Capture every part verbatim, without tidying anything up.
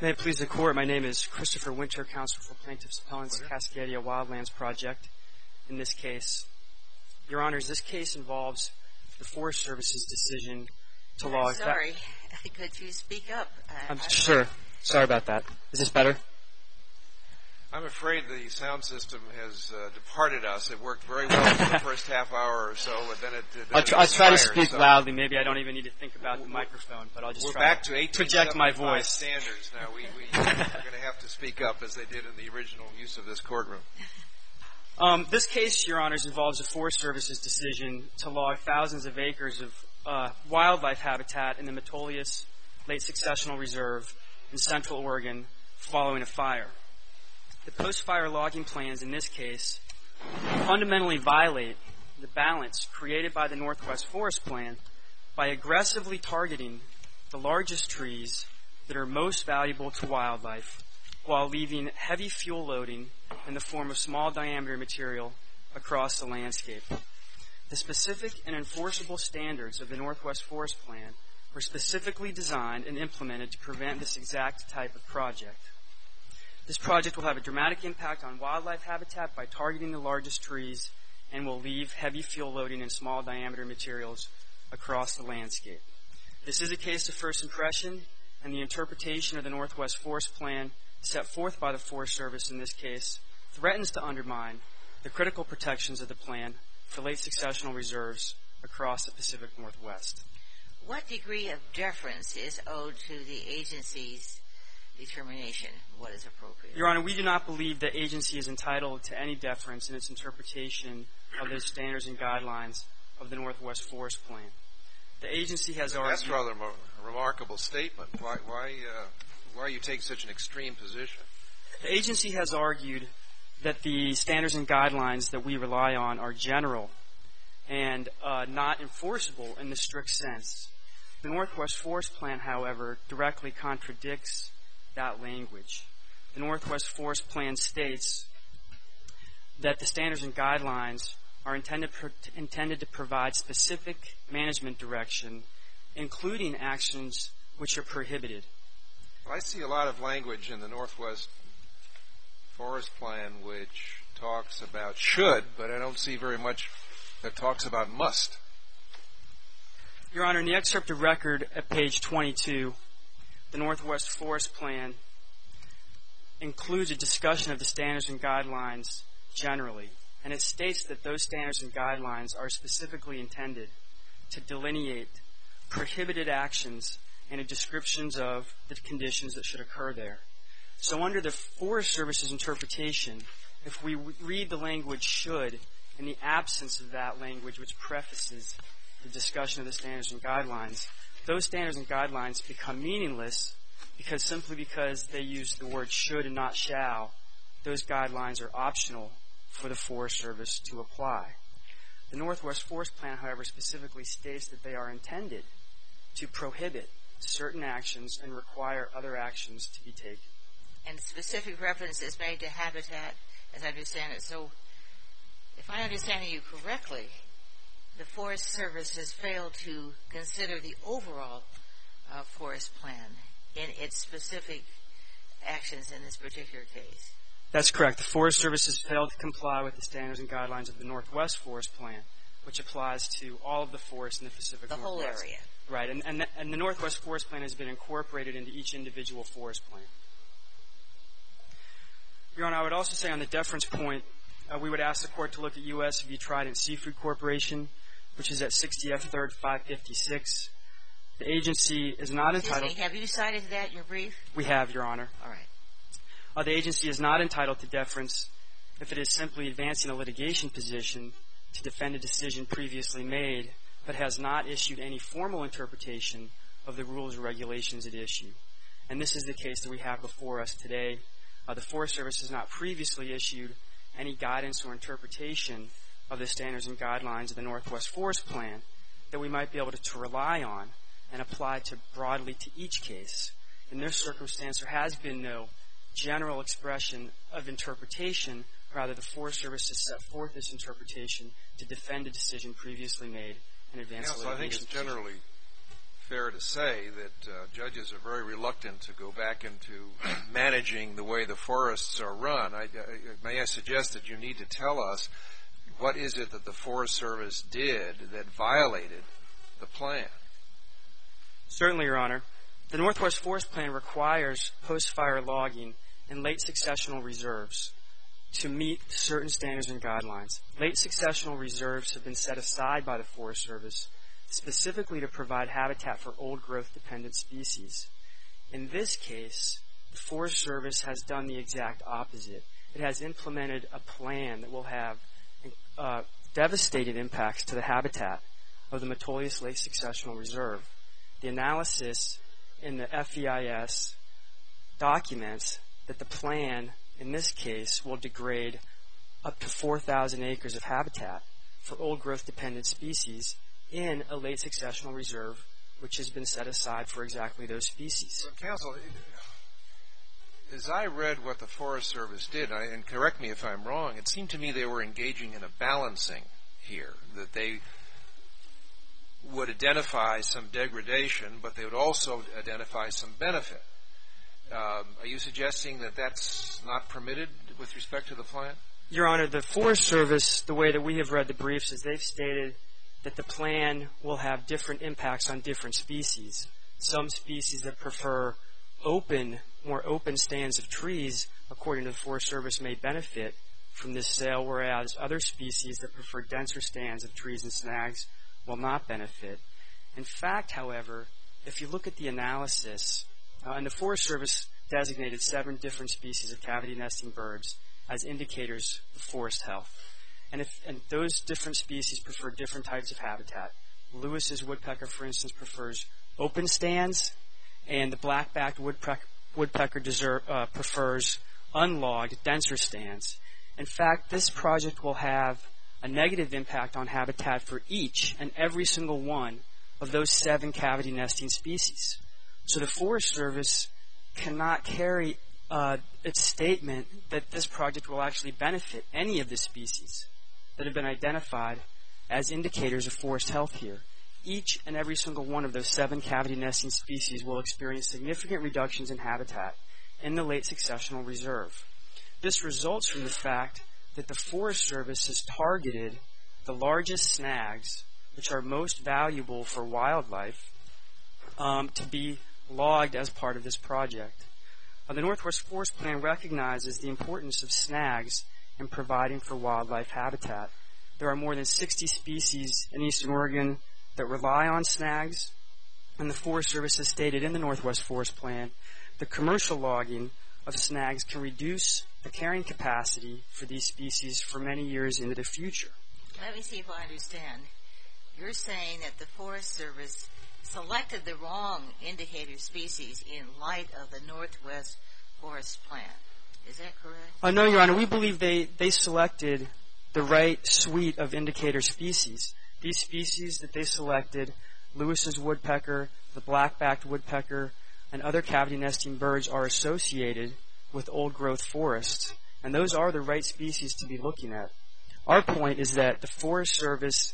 May it please the Court, my name is Christopher Winter, Counsel for Plaintiffs' Appellants, Cascadia Wildlands Project. In this case, Your Honors, this case involves the Forest Service's decision to log... I'm sorry. Could you speak up? Uh, I'm sure. Sorry about that. Is this better? I'm afraid the sound system has uh, departed us. It worked very well for the first half hour or so, but then it... Then I'll, it try, I'll try to expired, speak so loudly. Maybe I don't even need to think about the microphone, but I'll just we're try back to, to project my voice. standards now. We, we, we're going to have to speak up as they did in the original use of this courtroom. Um, this case, Your Honors, involves the Forest Service's decision to log thousands of acres of uh, wildlife habitat in the Metolius Late Successional Reserve in Central Oregon following a fire. The post-fire logging plans in this case fundamentally violate the balance created by the Northwest Forest Plan by aggressively targeting the largest trees that are most valuable to wildlife while leaving heavy fuel loading in the form of small diameter material across the landscape. The specific and enforceable standards of the Northwest Forest Plan were specifically designed and implemented to prevent this exact type of project. This project will have a dramatic impact on wildlife habitat by targeting the largest trees and will leave heavy fuel loading and small diameter materials across the landscape. This is a case of first impression, and the interpretation of the Northwest Forest Plan set forth by the Forest Service in this case threatens to undermine the critical protections of the plan for late successional reserves across the Pacific Northwest. What degree of deference is owed to the agency's determination of what is appropriate? Your Honor, we do not believe the agency is entitled to any deference in its interpretation of the standards and guidelines of the Northwest Forest Plan. The agency has argued... That's rather a remarkable statement. Why, why, uh, why are you taking such an extreme position? The agency has argued that the standards and guidelines that we rely on are general and uh, not enforceable in the strict sense. The Northwest Forest Plan, however, directly contradicts that language. The Northwest Forest Plan states that the standards and guidelines are intended, pro- intended to provide specific management direction, including actions which are prohibited. Well, I see a lot of language in the Northwest Forest Plan which talks about should, but I don't see very much that talks about must. Your Honor, in the excerpt of record at page twenty-two, the Northwest Forest Plan includes a discussion of the standards and guidelines generally, and it states that those standards and guidelines are specifically intended to delineate prohibited actions and descriptions of the conditions that should occur there. So under the Forest Service's interpretation, if we read the language should in the absence of that language which prefaces the discussion of the standards and guidelines, those standards and guidelines become meaningless because simply because they use the word should and not shall, those guidelines are optional for the Forest Service to apply. The Northwest Forest Plan, however, specifically states that they are intended to prohibit certain actions and require other actions to be taken. And specific reference is made to habitat, as I understand it. So, if I understand you correctly, the Forest Service has failed to consider the overall uh, forest plan in its specific actions in this particular case. That's correct. The Forest Service has failed to comply with the standards and guidelines of the Northwest Forest Plan, which applies to all of the forests in the Pacific the Northwest. The whole area. Right, and, and, the, and the Northwest Forest Plan has been incorporated into each individual forest plan. Your Honor, I would also say on the deference point, uh, we would ask the Court to look at U S v. Trident Seafood Corporation, which is at sixty F third five fifty-six. The agency is not Excuse entitled... me, have you cited that in your brief? We have, Your Honor. All right. Uh, the agency is not entitled to deference if it is simply advancing a litigation position to defend a decision previously made, but has not issued any formal interpretation of the rules or regulations at issue. And this is the case that we have before us today. Uh, the Forest Service has not previously issued any guidance or interpretation of the standards and guidelines of the Northwest Forest Plan that we might be able to, to rely on and apply to broadly to each case. In this circumstance, there has been no general expression of interpretation. Rather, the Forest Service has set forth this interpretation to defend a decision previously made and advance yeah, a so I think it's litigation. generally fair to say that uh, judges are very reluctant to go back into managing the way the forests are run. I, I, may I suggest that you need to tell us what is it that the Forest Service did that violated the plan? Certainly, Your Honor. The Northwest Forest Plan requires post-fire logging in late successional reserves to meet certain standards and guidelines. Late successional reserves have been set aside by the Forest Service specifically to provide habitat for old-growth dependent species. In this case, the Forest Service has done the exact opposite. It has implemented a plan that will have uh, devastating impacts to the habitat of the Metolius Late Successional Reserve. The analysis in the F E I S documents that the plan, in this case, will degrade up to four thousand acres of habitat for old-growth dependent species in a late successional reserve, which has been set aside for exactly those species. Well, Counsel, as I read what the Forest Service did, and correct me if I'm wrong, it seemed to me they were engaging in a balancing here, that they would identify some degradation, but they would also identify some benefit. Um, are you suggesting that that's not permitted with respect to the plan? Your Honor, the Forest Service, the way that we have read the briefs, is they've stated that the plan will have different impacts on different species. Some species that prefer open, more open stands of trees, according to the Forest Service, may benefit from this sale, whereas other species that prefer denser stands of trees and snags will not benefit. In fact, however, if you look at the analysis, uh, and the Forest Service designated seven different species of cavity nesting birds as indicators of forest health. And, if, and those different species prefer different types of habitat. Lewis's woodpecker, for instance, prefers open stands, and the black-backed woodpecker, woodpecker deserve, uh, prefers unlogged, denser stands. In fact, this project will have a negative impact on habitat for each and every single one of those seven cavity nesting species. So the Forest Service cannot carry uh, its statement that this project will actually benefit any of the species that have been identified as indicators of forest health here. Each and every single one of those seven cavity nesting species will experience significant reductions in habitat in the late successional reserve. This results from the fact that the Forest Service has targeted the largest snags, which are most valuable for wildlife, um, to be logged as part of this project. Uh, the Northwest Forest Plan recognizes the importance of snags in providing for wildlife habitat. There are more than sixty species in eastern Oregon that rely on snags, and the Forest Service has stated in the Northwest Forest Plan the commercial logging of snags can reduce the carrying capacity for these species for many years into the future. Let me see if I understand. You're saying that the Forest Service selected the wrong indicator species in light of the Northwest Forest Plan. Is that correct? Uh, no, Your Honor. We believe they, they selected the right suite of indicator species. These species that they selected, Lewis's woodpecker, the black-backed woodpecker, and other cavity nesting birds, are associated with old-growth forests, and those are the right species to be looking at. Our point is that the Forest Service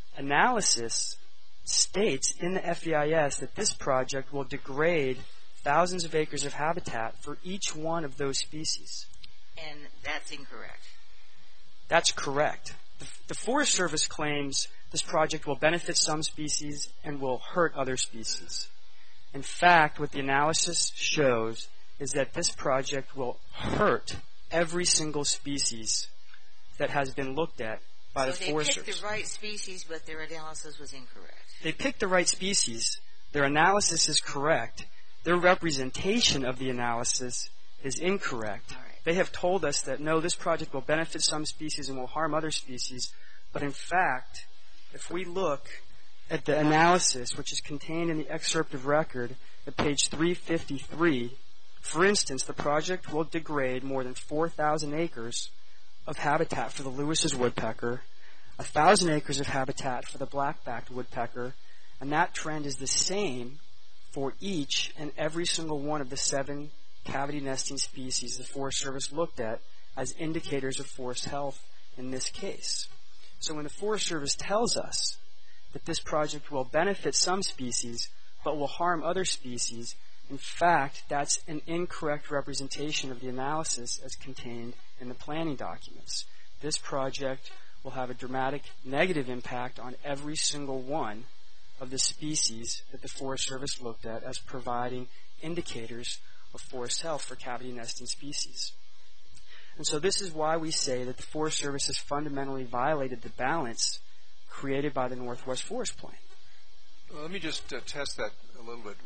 analysis states in the F E I S that this project will degrade thousands of acres of habitat for each one of those species. And that's incorrect. That's correct. The, the Forest Service claims this project will benefit some species and will hurt other species. In fact, what the analysis shows is that this project will hurt every single species that has been looked at by the Forest Service. So they picked the right species, but their analysis was incorrect. They picked the right species. Their analysis is correct. Their representation of the analysis is incorrect. All right. They have told us that, no, this project will benefit some species and will harm other species. But in fact, if we look at the analysis, which is contained in the excerpt of record at page three fifty-three, for instance, the project will degrade more than four thousand acres of habitat for the Lewis's woodpecker, one thousand acres of habitat for the black-backed woodpecker, and that trend is the same for each and every single one of the seven cavity nesting species the Forest Service looked at as indicators of forest health in this case. So when the Forest Service tells us that this project will benefit some species, but will harm other species. In fact, that's an incorrect representation of the analysis as contained in the planning documents. This project will have a dramatic negative impact on every single one of the species that the Forest Service looked at as providing indicators of forest health for cavity nesting species. And so this is why we say that the Forest Service has fundamentally violated the balance created by the Northwest Forest Plan. Well, let me just uh, test that a little bit.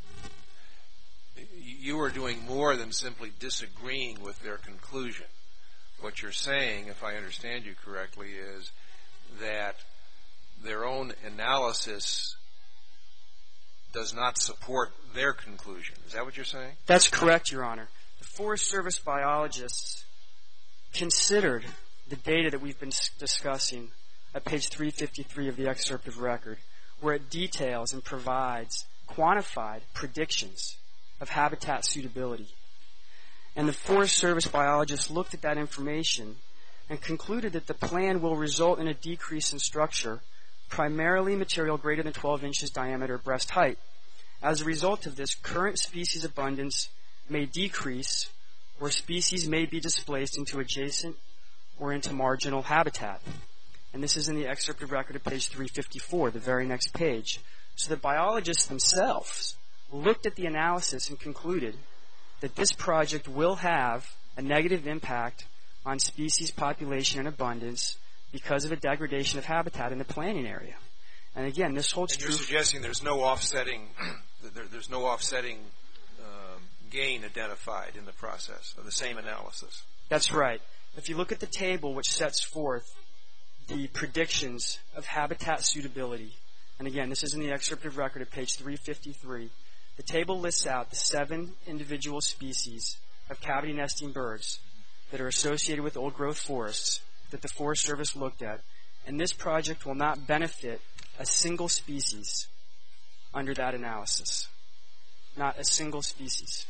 Uh, you are doing more than simply disagreeing with their conclusion. What you're saying, if I understand you correctly, is that their own analysis does not support their conclusion. Is that what you're saying? That's correct, Your Honor. The Forest Service biologists considered the data that we've been discussing at page three fifty-three of the excerpt of record, where it details and provides quantified predictions of habitat suitability. And the Forest Service biologists looked at that information and concluded that the plan will result in a decrease in structure, primarily material greater than twelve inches diameter breast height. As a result of this, current species abundance may decrease, or species may be displaced into adjacent or into marginal habitat. And this is in the excerpt of record at page three fifty-four, the very next page. So the biologists themselves looked at the analysis and concluded that this project will have a negative impact on species population and abundance because of a degradation of habitat in the planning area. And again, this holds and true. You're suggesting there's no offsetting, there, there's no offsetting um, gain identified in the process of the same analysis. That's right. If you look at the table which sets forth the predictions of habitat suitability, and again, this is in the excerpt of record at page three fifty-three, the table lists out the seven individual species of cavity nesting birds that are associated with old-growth forests that the Forest Service looked at, and this project will not benefit a single species under that analysis. Not a single species.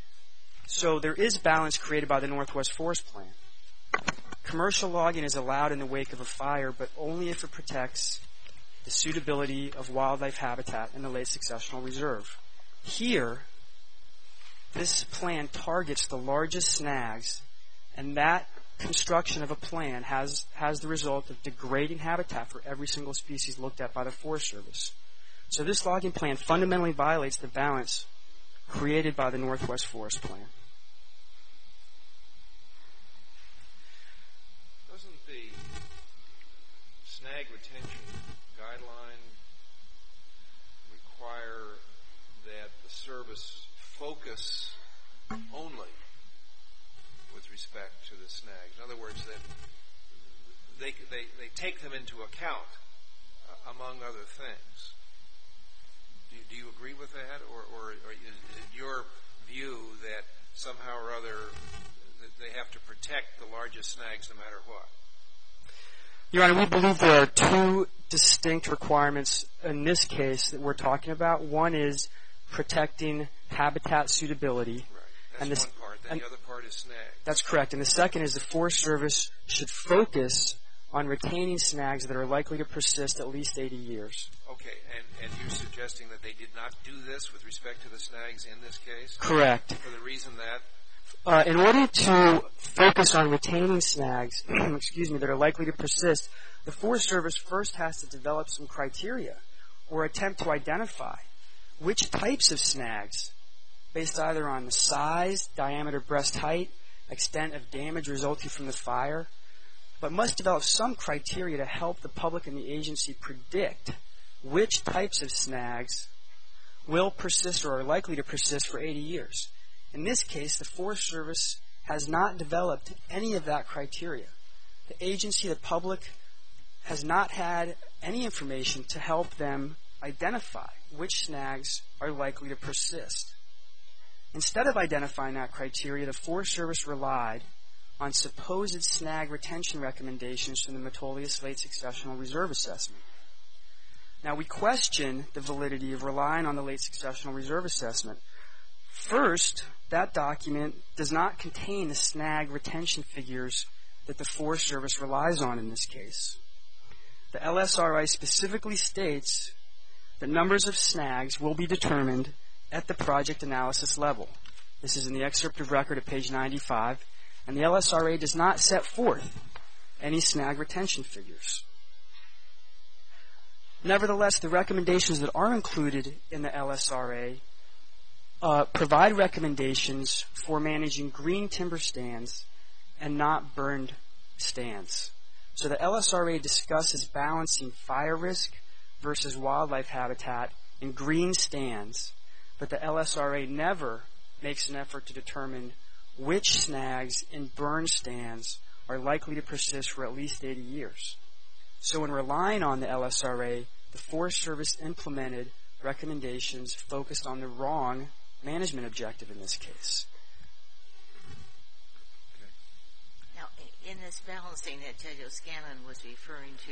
So there is balance created by the Northwest Forest Plan. Commercial logging is allowed in the wake of a fire, but only if it protects the suitability of wildlife habitat in the late successional reserve. Here, this plan targets the largest snags, and that construction of a plan has, has the result of degrading habitat for every single species looked at by the Forest Service. So this logging plan fundamentally violates the balance created by the Northwest Forest Plan. Doesn't the snag retention guideline require that the service focus only with respect to the snags? In other words, that they, they, they take them into account, uh, among other things. Do you, do you agree with that? Or, or, or is it your view that somehow or other that they have to protect the largest snags no matter what? Your Honor, we believe there are two distinct requirements in this case that we're talking about. One is protecting habitat suitability. Right. That's and this, one part. Then and the other part is snags. That's correct. And the second is the Forest Service should focus on retaining snags that are likely to persist at least eighty years. Okay. And, and you're suggesting that they did not do this with respect to the snags in this case? Correct. For the reason that? Uh, in order to focus on retaining snags, excuse me, that are likely to persist, the Forest Service first has to develop some criteria or attempt to identify which types of snags, based either on the size, diameter, breast height, extent of damage resulting from the fire, but must develop some criteria to help the public and the agency predict which types of snags will persist or are likely to persist for eighty years. In this case, the Forest Service has not developed any of that criteria. The agency, the public, has not had any information to help them identify which snags are likely to persist. Instead of identifying that criteria, the Forest Service relied on supposed snag retention recommendations from the Metolius Late Successional Reserve Assessment. Now, we question the validity of relying on the Late Successional Reserve Assessment. First, that document does not contain the snag retention figures that the Forest Service relies on in this case. The L S R I specifically states that numbers of snags will be determined at the project analysis level. This is in the excerpt of record at page ninety-five, and the L S R A does not set forth any snag retention figures. Nevertheless, the recommendations that are included in the L S R A uh, provide recommendations for managing green timber stands and not burned stands. So the L S R A discusses balancing fire risk versus wildlife habitat in green stands, but the L S R A never makes an effort to determine which snags in burned stands are likely to persist for at least eighty years. So in relying on the L S R A, the Forest Service implemented recommendations focused on the wrong management objective in this case. Now, in this balancing that Judge O'Scanlan was referring to,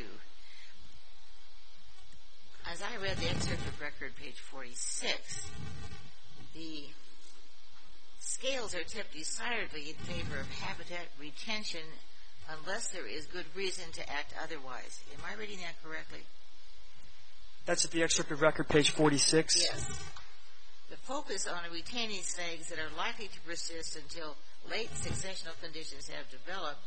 as I read the excerpt of record, page forty-six, the scales are tipped decidedly in favor of habitat retention unless there is good reason to act otherwise. Am I reading that correctly? That's at the excerpt of record, page forty-six? Yes. The focus on retaining snags that are likely to persist until late successional conditions have developed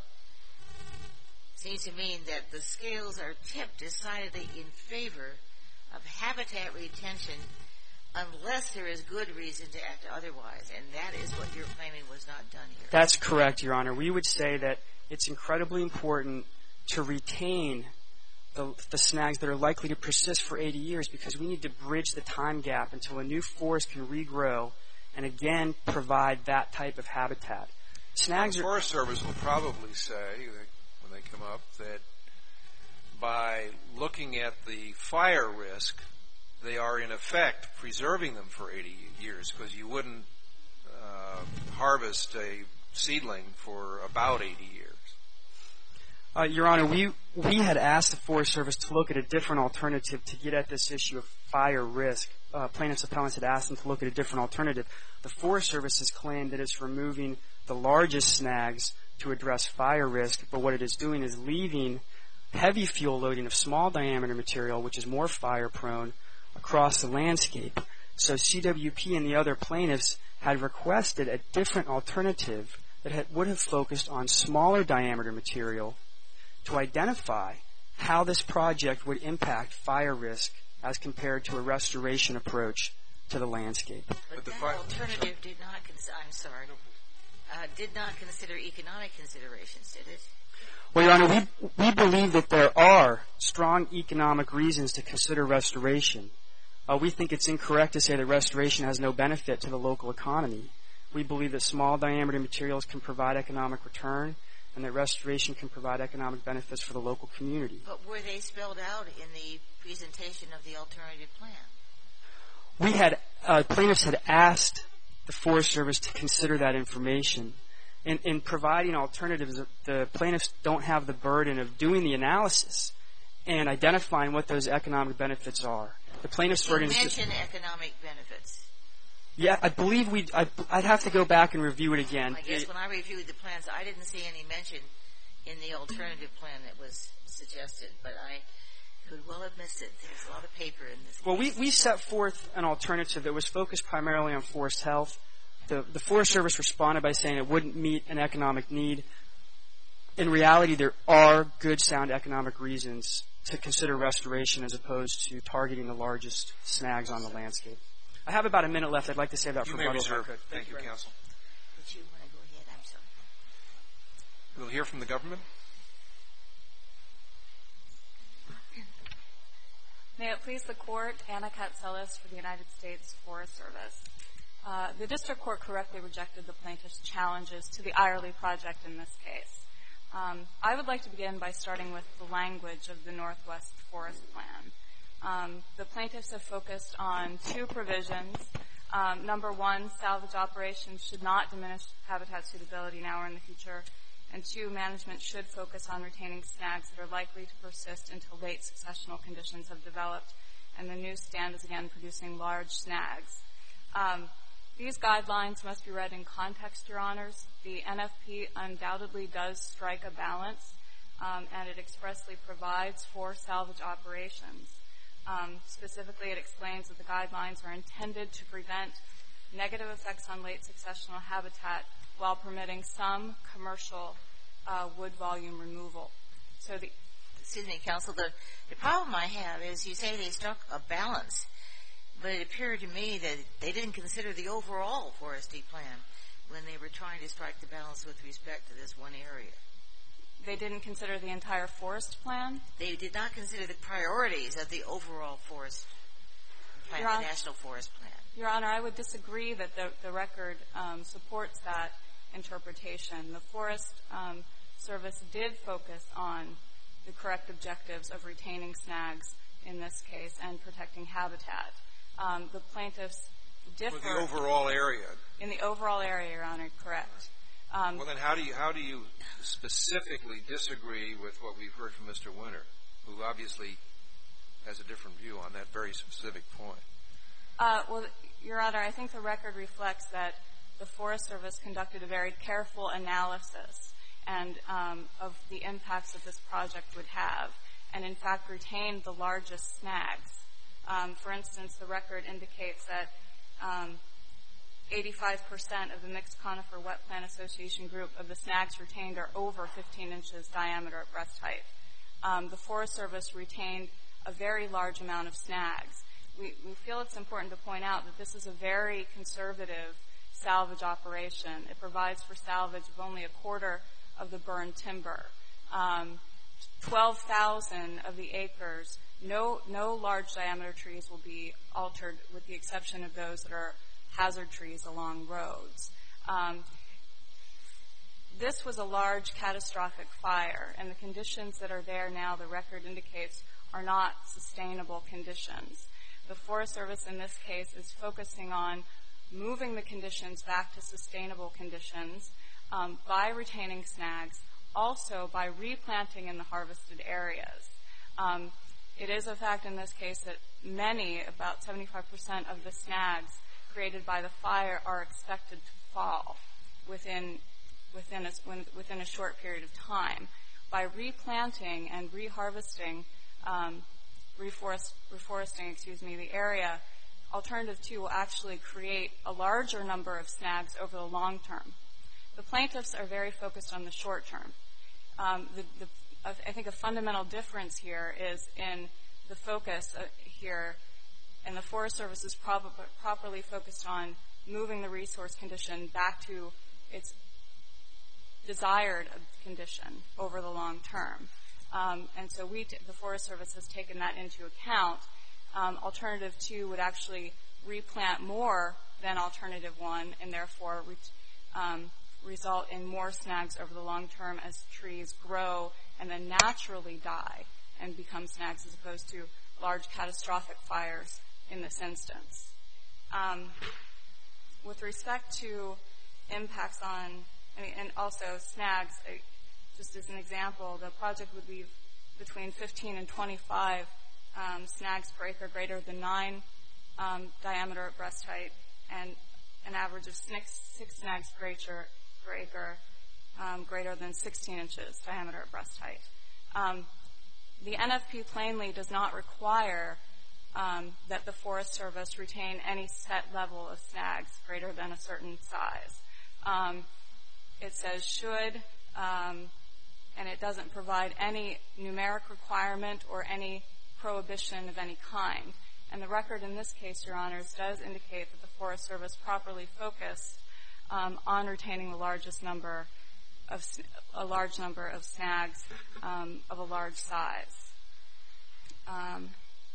seems to mean that the scales are tipped decidedly in favor of habitat retention unless there is good reason to act otherwise. And that is what you're claiming was not done here. That's correct, Your Honor. We would say that it's incredibly important to retain the, the snags that are likely to persist for eighty years because we need to bridge the time gap until a new forest can regrow and again provide that type of habitat. Snags the are... Forest Service will probably say, when they come up, that by looking at the fire risk, they are in effect preserving them for eighty years because you wouldn't uh, harvest a seedling for about eighty years. Uh, Your Honor, we we had asked the Forest Service to look at a different alternative to get at this issue of fire risk. Uh, plaintiffs' appellants had asked them to look at a different alternative. The Forest Service has claimed that it's removing the largest snags to address fire risk, but what it is doing is leaving heavy fuel loading of small diameter material, which is more fire prone, across the landscape. So C W P and the other plaintiffs had requested a different alternative that had, would have focused on smaller diameter material to identify how this project would impact fire risk as compared to a restoration approach to the landscape. But, but that fi- alternative did not consider, I'm sorry, uh, did not consider economic considerations, did it? Well, Your Honor, we, we believe that there are strong economic reasons to consider restoration. Uh, we think it's incorrect to say that restoration has no benefit to the local economy. We believe that small diameter materials can provide economic return and that restoration can provide economic benefits for the local community. But were they spelled out in the presentation of the alternative plan? We had, uh, plaintiffs had asked the Forest Service to consider that information. In, in providing alternatives, the plaintiffs don't have the burden of doing the analysis and identifying what those economic benefits are. The plaintiffs' burden is You mentioned economic benefits. Yeah, I believe we. I'd have to go back and review it again. I guess when I reviewed the plans, I didn't see any mention in the alternative plan that was suggested, but I could well have missed it. There's a lot of paper in this. Well, we we set forth an alternative that was focused primarily on forest health. The the Forest Service responded by saying it wouldn't meet an economic need. In reality, there are good, sound economic reasons to consider restoration as opposed to targeting the largest snags on the landscape. I have about a minute left. I'd like to save that you for may rebuttal. reserve. Thank, Thank you, you counsel. But you want to go ahead. I'm sorry. We'll hear from the government. May it please the Court, Anna Katselis for the United States Forest Service. Uh, the district court correctly rejected the plaintiff's challenges to the Irely project in this case. Um, I would like to begin by starting with the language of the Northwest Forest Plan. Um, the plaintiffs have focused on two provisions. Um, number one, salvage operations should not diminish habitat suitability now or in the future. And two, management should focus on retaining snags that are likely to persist until late successional conditions have developed and the new stand is again producing large snags. Um, these guidelines must be read in context, Your Honors. The N F P undoubtedly does strike a balance, um, and it expressly provides for salvage operations. Um, specifically, it explains that the guidelines are intended to prevent negative effects on late successional habitat while permitting some commercial uh, wood volume removal. So the Excuse me, counsel. The, the problem I have is you say they struck a balance, but it appeared to me that they didn't consider the overall foresty plan when they were trying to strike the balance with respect to this one area. They didn't consider the entire forest plan? They did not consider the priorities of the overall forest plan, Your the Honor, National Forest Plan. Your Honor, I would disagree that the, the record um, supports that interpretation. The Forest um, Service did focus on the correct objectives of retaining snags in this case and protecting habitat. Um, the plaintiffs differ. For the overall area. In the overall area, Your Honor, correct. Um, well, then how do you how do you specifically disagree with what we've heard from Mister Winter, who obviously has a different view on that very specific point? Uh, well, Your Honor, I think the record reflects that the Forest Service conducted a very careful analysis and um, of the impacts that this project would have, and in fact retained the largest snags. Um, for instance, the record indicates that um, eighty-five percent of the Mixed Conifer Wetplant Association group of the snags retained are over fifteen inches diameter at breast height. Um, the Forest Service retained a very large amount of snags. We, we feel it's important to point out that this is a very conservative salvage operation. It provides for salvage of only a quarter of the burned timber. Um, twelve thousand of the acres, no, no large diameter trees will be altered with the exception of those that are hazard trees along roads. Um, this was a large catastrophic fire, and the conditions that are there now, the record indicates, are not sustainable conditions. The Forest Service in this case is focusing on moving the conditions back to sustainable conditions um, by retaining snags, also by replanting in the harvested areas. Um, it is a fact in this case that many, about seventy-five percent of the snags created by the fire are expected to fall within within a, within a short period of time. By replanting and reharvesting, um, reforest, reforesting, excuse me, the area, Alternative two will actually create a larger number of snags over the long term. The plaintiffs are very focused on the short term. Um, the, the, I think a fundamental difference here is in the focus uh, here, and the Forest Service is prob- properly focused on moving the resource condition back to its desired condition over the long term. Um, and so we, t- the Forest Service has taken that into account. Um, alternative two would actually replant more than Alternative one and therefore re- um, result in more snags over the long term as trees grow and then naturally die and become snags as opposed to large catastrophic fires in this instance. Um, with respect to impacts on, I mean, and also snags, uh, just as an example, the project would be between fifteen and twenty-five um, snags per acre greater than nine um, diameter at breast height, and an average of six, six snags per acre, per acre um, greater than sixteen inches diameter at breast height. Um, the N F P plainly does not require um, that the Forest Service retain any set level of snags greater than a certain size. Um, it says should, um, and it doesn't provide any numeric requirement or any prohibition of any kind. And the record in this case, Your Honors, does indicate that the Forest Service properly focused um, on retaining the largest number of a large number of snags um, of a large size. Um,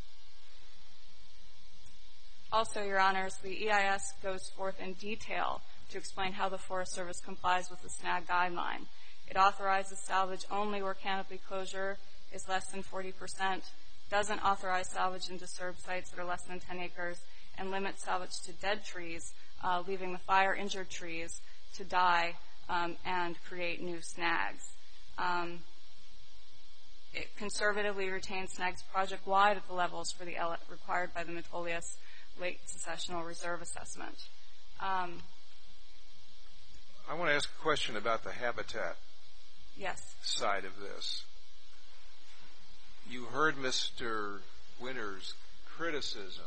also, Your Honors, the E I S goes forth in detail to explain how the Forest Service complies with the snag guideline. It authorizes salvage only where canopy closure is less than forty percent, doesn't authorize salvage in disturbed sites that are less than ten acres, and limits salvage to dead trees, uh, leaving the fire-injured trees to die um, and create new snags. Um, it conservatively retains snags project-wide at the levels for the L- required by the Metolius Late Successional Reserve Assessment. Um, I want to ask a question about the habitat yes. side of this. You heard Mister Winter's criticism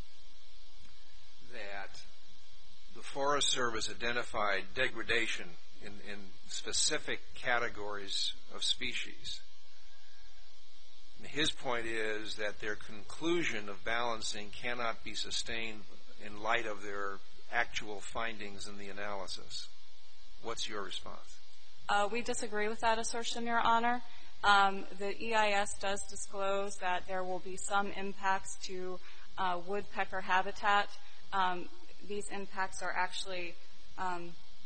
that the Forest Service identified degradation in, in specific categories of species. And his point is that their conclusion of balancing cannot be sustained in light of their actual findings in the analysis. What's your response? Uh, we disagree with that assertion, Your Honor. Um, the E I S does disclose that there will be some impacts to uh, woodpecker habitat. Um, these impacts are actually, um,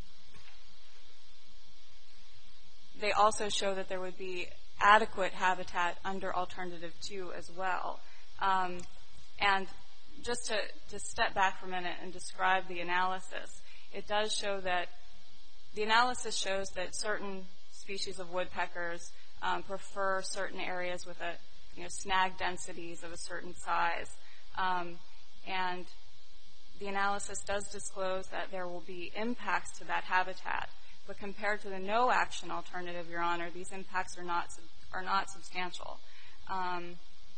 they also show that there would be adequate habitat under Alternative two as well. Um, and just to, to step back for a minute and describe the analysis, it does show that the analysis shows that certain species of woodpeckers um, prefer certain areas with a, you know, snag densities of a certain size. Um, and the analysis does disclose that there will be impacts to that habitat. But compared to the no-action alternative, Your Honor, these impacts are not are not substantial. Um,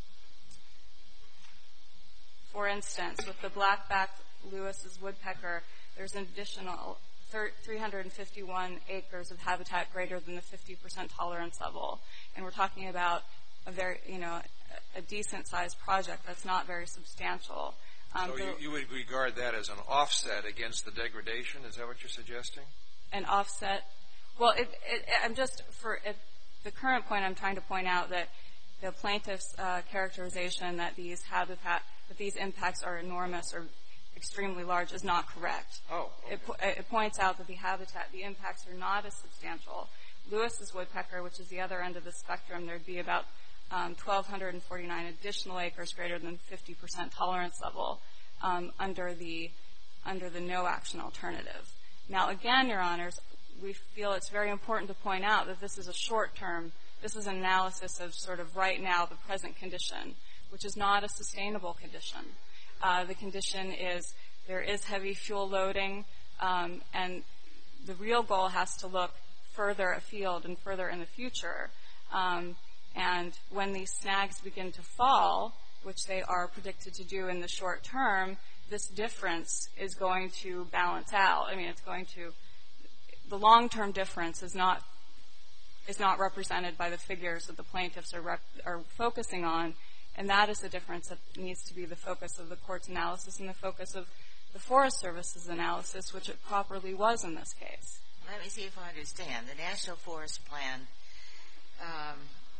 for instance, with the black-backed Lewis's woodpecker, there's an additional three hundred fifty-one acres of habitat greater than the fifty percent tolerance level, and we're talking about a very, you know, a decent-sized project that's not very substantial. Um, so you, you would regard that as an offset against the degradation? Is that what you're suggesting? An offset? Well, it, it, I'm just, for it, the current point, I'm trying to point out that the plaintiff's uh, characterization that these habitat, that these impacts are enormous or extremely large is not correct. Oh, okay. It, it points out that the habitat, the impacts are not as substantial. Lewis's woodpecker, which is the other end of the spectrum, there'd be about um, one thousand two hundred forty-nine additional acres greater than fifty percent tolerance level um, under the under the no-action alternative. Now, again, Your Honors, we feel it's very important to point out that this is a short-term, this is an analysis of sort of right now, the present condition, which is not a sustainable condition. Uh, the condition is there is heavy fuel loading, um, and the real goal has to look further afield and further in the future. Um, and when these snags begin to fall, which they are predicted to do in the short term, this difference is going to balance out. I mean, it's going to, the long-term difference is not is not represented by the figures that the plaintiffs are, rep, are focusing on, and that is the difference that needs to be the focus of the court's analysis and the focus of the Forest Service's analysis, which it properly was in this case. Let me see if I understand. The National Forest Plan um,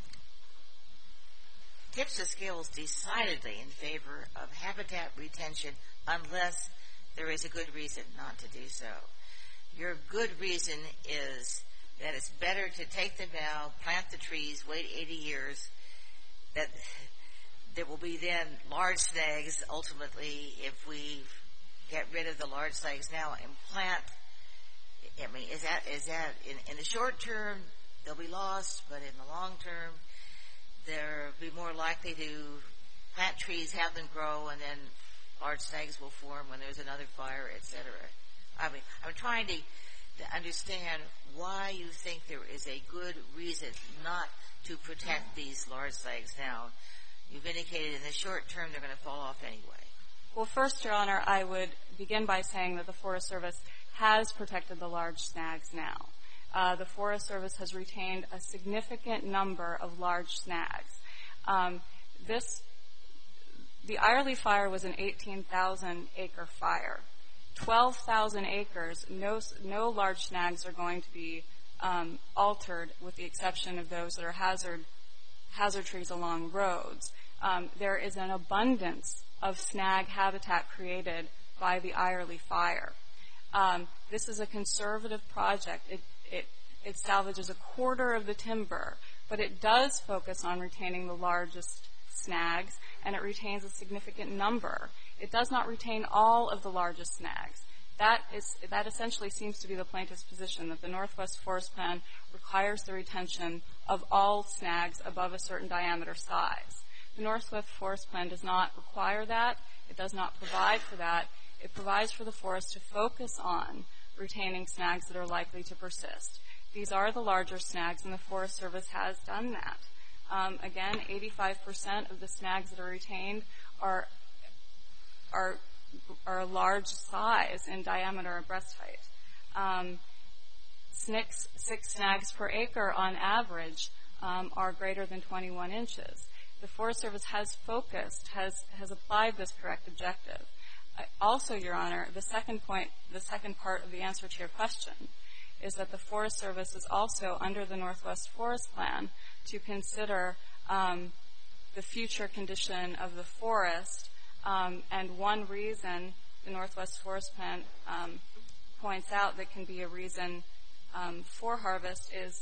tips the scales decidedly in favor of habitat retention unless there is a good reason not to do so. Your good reason is that it's better to take them down, plant the trees, wait eighty years, that there will be then large snags ultimately if we get rid of the large snags now and plant. I mean, is that, is that in, in the short term, they'll be lost, but in the long term, they'll be more likely to plant trees, have them grow, and then large snags will form when there's another fire, et cetera. I mean, I'm trying to, to understand why you think there is a good reason not to protect these large snags now. You've indicated in the short term they're going to fall off anyway. Well, first, Your Honor, I would begin by saying that the Forest Service has protected the large snags now. Uh, the Forest Service has retained a significant number of large snags. Um, this, the Irely fire was an eighteen thousand acre fire. twelve thousand acres, no, no large snags are going to be um, altered, with the exception of those that are hazard, hazard trees along roads. Um, there is an abundance of snag habitat created by the Irely fire. Um, this is a conservative project. It, it, it salvages a quarter of the timber, but it does focus on retaining the largest snags, and it retains a significant number. It does not retain all of the largest snags. That is, that essentially seems to be the plaintiff's position, that the Northwest Forest Plan requires the retention of all snags above a certain diameter size. The Northwest Forest Plan does not require that. It does not provide for that. It provides for the forest to focus on retaining snags that are likely to persist. These are the larger snags, and the Forest Service has done that. Um, again, eighty-five percent of the snags that are retained are are are a large size in diameter and breast height. Um, six, six snags per acre on average um, are greater than twenty-one inches. The Forest Service has focused, has has applied this correct objective. Uh, also, Your Honor, the second point, the second part of the answer to your question is that the Forest Service is also under the Northwest Forest Plan to consider um, the future condition of the forest. Um, and one reason the Northwest Forest Plan um, points out that can be a reason um, for harvest is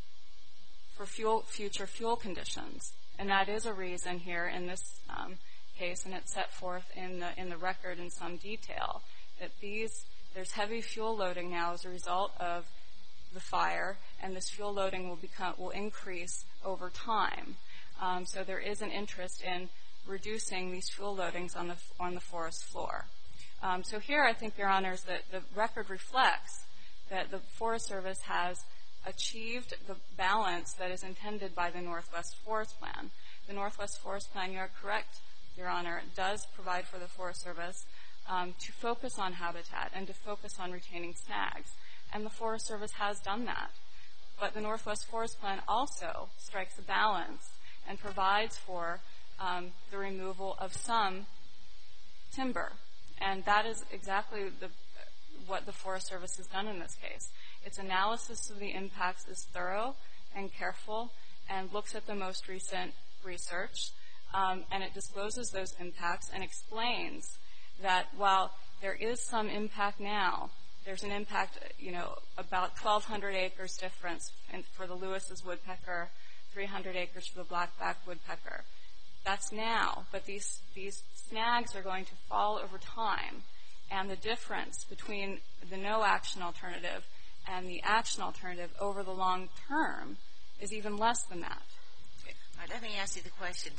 for fuel, future fuel conditions. And that is a reason here in this um, case, and it's set forth in the in the record in some detail, that these there's heavy fuel loading now as a result of the fire, and this fuel loading will become will increase over time. Um, so there is an interest in reducing these fuel loadings on the on the forest floor. Um, so here, I think, Your Honors, that the record reflects that the Forest Service has achieved the balance that is intended by the Northwest Forest Plan. The Northwest Forest Plan, you're correct, Your Honor, does provide for the Forest Service um, to focus on habitat and to focus on retaining snags. And the Forest Service has done that. But the Northwest Forest Plan also strikes a balance and provides for um, the removal of some timber. And that is exactly the, what the Forest Service has done in this case. Its analysis of the impacts is thorough and careful and looks at the most recent research, um, and it discloses those impacts and explains that while there is some impact now, there's an impact, you know, about twelve hundred acres difference in, for the Lewis's woodpecker, three hundred acres for the black-backed woodpecker. That's now, but these these snags are going to fall over time, and the difference between the no-action alternative and the action alternative over the long term is even less than that. All right, let me ask you the question.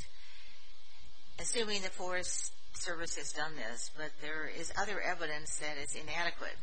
Assuming the Forest Service has done this, but there is other evidence that it's inadequate,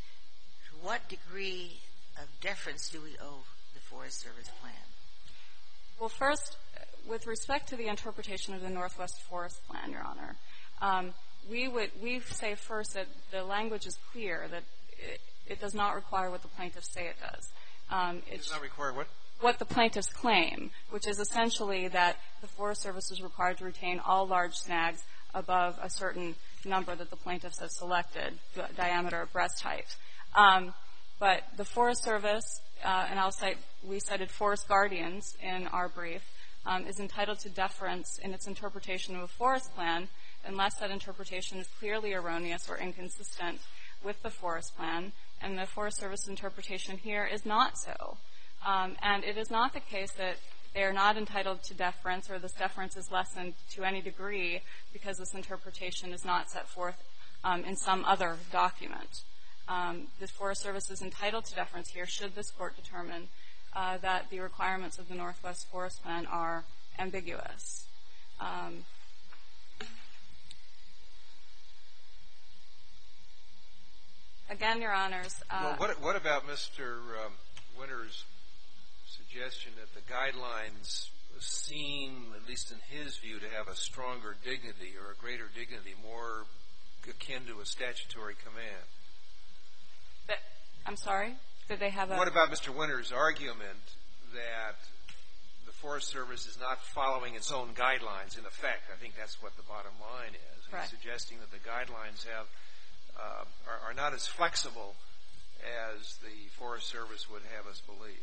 what degree of deference do we owe the Forest Service plan? Well, first, with respect to the interpretation of the Northwest Forest Plan, Your Honor, um, we would we say first that the language is clear, that it, it does not require what the plaintiffs say it does. Um, it does not require what? What the plaintiffs claim, which is essentially that the Forest Service is required to retain all large snags above a certain number that the plaintiffs have selected, the diameter of breast height. Um, but the Forest Service, uh, and I'll cite, we cited Forest Guardians in our brief, um, is entitled to deference in its interpretation of a forest plan unless that interpretation is clearly erroneous or inconsistent with the forest plan, and the Forest Service interpretation here is not so. Um, and it is not the case that they are not entitled to deference or this deference is lessened to any degree because this interpretation is not set forth um, in some other document. Um, the Forest Service is entitled to deference here should this court determine uh, that the requirements of the Northwest Forest Plan are ambiguous. Um, again, Your Honors. Uh, well, what, what about Mister Um, Winter's suggestion that the guidelines seem, at least in his view, to have a stronger dignity or a greater dignity, more akin to a statutory command? But, I'm sorry? Did they have a... What about Mister Winter's argument that the Forest Service is not following its own guidelines in effect? I think that's what the bottom line is. Right. He's suggesting that the guidelines have uh, are, are not as flexible as the Forest Service would have us believe.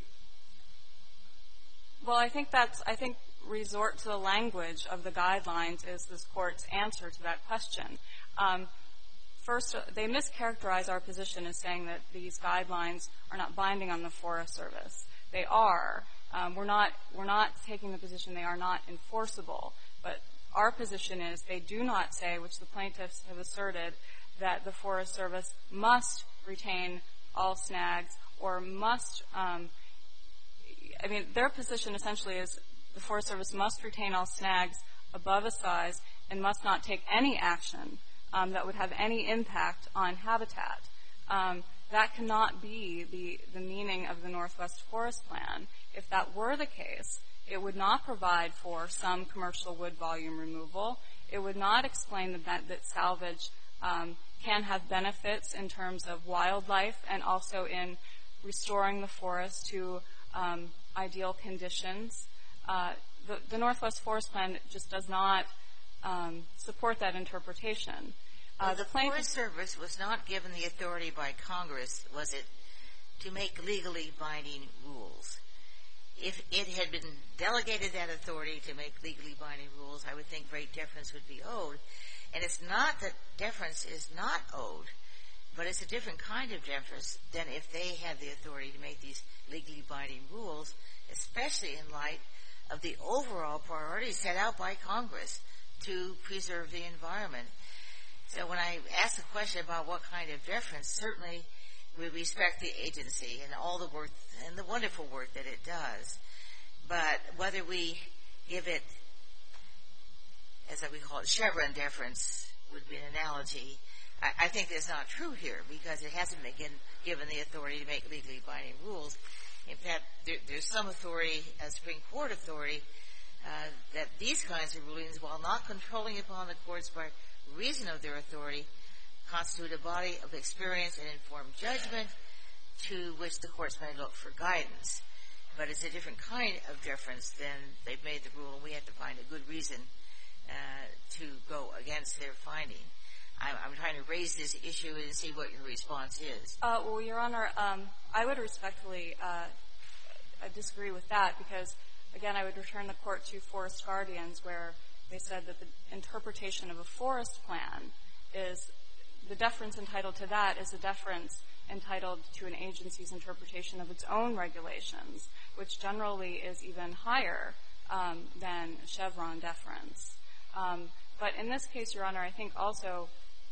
Well, I think that's, I think resort to the language of the guidelines is this court's answer to that question. Um, first, uh, they mischaracterize our position as saying that these guidelines are not binding on the Forest Service. They are. Um, we're not, we're not taking the position they are not enforceable, but our position is they do not say, which the plaintiffs have asserted, that the Forest Service must retain all snags or must, um, I mean, their position essentially is the Forest Service must retain all snags above a size and must not take any action um, that would have any impact on habitat. Um, that cannot be the, the meaning of the Northwest Forest Plan. If that were the case, it would not provide for some commercial wood volume removal. It would not explain the, that, that salvage um, can have benefits in terms of wildlife and also in restoring the forest to um, ideal conditions. Uh, the, the Northwest Forest Plan just does not um, support that interpretation. Uh, well, the, the Forest Service was not given the authority by Congress, was it, to make legally binding rules? If it had been delegated that authority to make legally binding rules, I would think great deference would be owed. And it's not that deference is not owed, but it's a different kind of deference than if they had the authority to make these legally binding rules, especially in light of the overall priorities set out by Congress to preserve the environment. So when I ask the question about what kind of deference, certainly we respect the agency and all the work and the wonderful work that it does. But whether we give it, as we call it, Chevron deference would be an analogy, I, I think that's not true here because it hasn't been given, given the authority to make legally binding rules. In fact, there, there's some authority, a Supreme Court authority, uh, that these kinds of rulings, while not controlling upon the courts by reason of their authority, constitute a body of experience and informed judgment to which the courts may look for guidance. But it's a different kind of deference than they've made the rule, and we have to find a good reason uh, to go against their finding. I'm, I'm trying to raise this issue and see what your response is. Uh, well, Your Honor, um, I would respectfully uh, disagree with that because, again, I would return the court to Forest Guardians where they said that the interpretation of a forest plan is the deference entitled to that is a deference entitled to an agency's interpretation of its own regulations, which generally is even higher um, than Chevron deference. Um, but in this case, Your Honor, I think also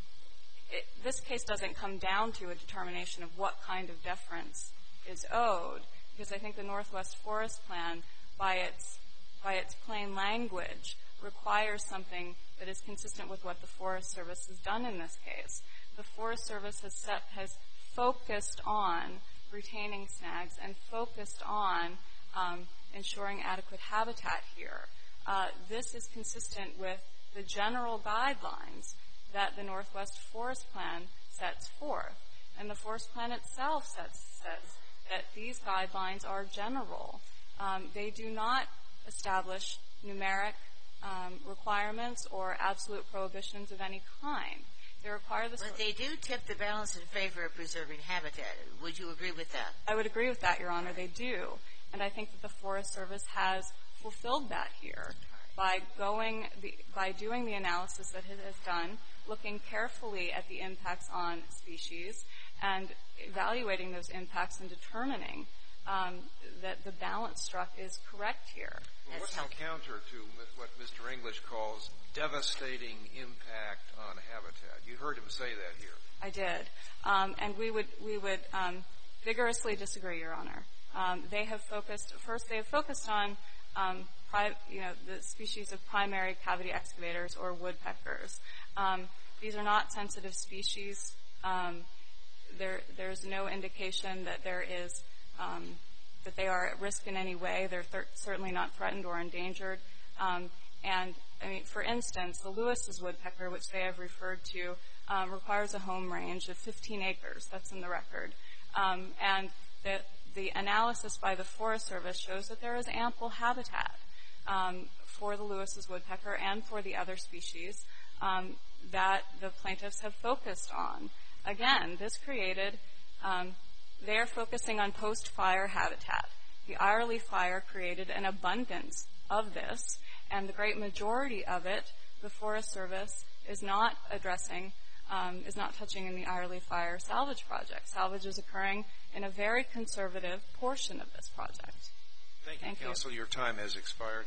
it, this case doesn't come down to a determination of what kind of deference is owed, because I think the Northwest Forest Plan, by its by its plain language, requires something that is consistent with what the Forest Service has done in this case. The Forest Service has set, has focused on retaining snags and focused on um, ensuring adequate habitat here. Uh, this is consistent with the general guidelines that the Northwest Forest Plan sets forth. And the Forest Plan itself sets, says that these guidelines are general. Um, they do not establish numeric um, requirements or absolute prohibitions of any kind. They require the... But they do tip the balance in favor of preserving habitat. Would you agree with that? I would agree with that, Your Honor. They do. And I think that the Forest Service has fulfilled that here by going, the, by doing the analysis that it has done, looking carefully at the impacts on species and evaluating those impacts and determining um, that the balance struck is correct here. Well, what's the counter to what Mister English calls devastating impact on habitat? You heard him say that here. I did. Um, and we would, we would um, vigorously disagree, Your Honor. Um, they have focused, first they have focused on um, pri- you know, the species of primary cavity excavators or woodpeckers. Um, these are not sensitive species. Um, there, there's no indication that there is um, that they are at risk in any way. They're thir- certainly not threatened or endangered. Um, and I mean, for instance, the Lewis's woodpecker, which they have referred to, um, requires a home range of fifteen acres. That's in the record. Um, and the the analysis by the Forest Service shows that there is ample habitat um, for the Lewis's woodpecker and for the other species um, that the plaintiffs have focused on. Again, this created, um, they are focusing on post-fire habitat. The Irely fire created an abundance of this, and the great majority of it, the Forest Service is not addressing, um, is not touching in the Irely fire salvage project. Salvage is occurring in a very conservative portion of this project. Thank you, Thank counsel. you. Your time has expired.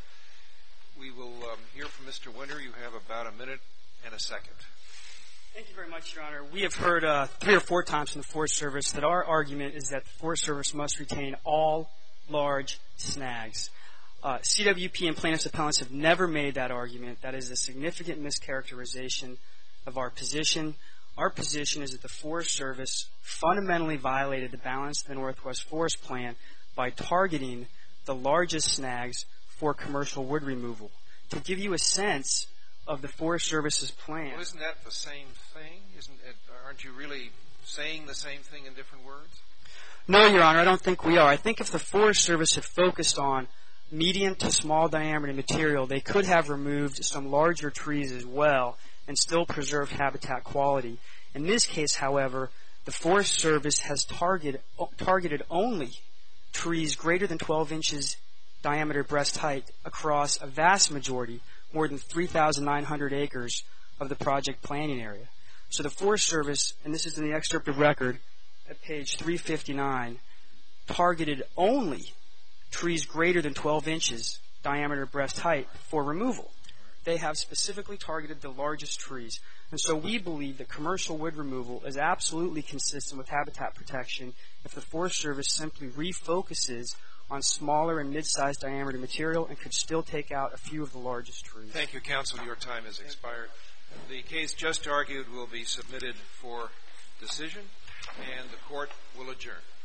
We will um, hear from Mister Winter. You have about a minute and a second. Thank you very much, Your Honor. We have heard uh, three or four times from the Forest Service that our argument is that the Forest Service must retain all large snags. Uh, C W P and plaintiffs' appellants have never made that argument. That is a significant mischaracterization of our position. Our position is that the Forest Service fundamentally violated the balance of the Northwest Forest Plan by targeting the largest snags for commercial wood removal. To give you a sense of the Forest Service's plan. Well, isn't that the same thing? Isn't it, aren't you really saying the same thing in different words? No, Your Honor, I don't think we are. I think if the Forest Service had focused on medium to small diameter material, they could have removed some larger trees as well and still preserved habitat quality. In this case, however, the Forest Service has target, targeted only trees greater than twelve inches diameter breast height across a vast majority, more than three thousand nine hundred acres of the project planning area. So the Forest Service, and this is in the excerpt of record at page three fifty-nine, targeted only trees greater than twelve inches diameter breast height for removal. They have specifically targeted the largest trees. And so we believe that commercial wood removal is absolutely consistent with habitat protection if the Forest Service simply refocuses on smaller and mid-sized diameter material and could still take out a few of the largest trees. Thank you, counsel. Your time has expired. The case just argued will be submitted for decision, and the court will adjourn.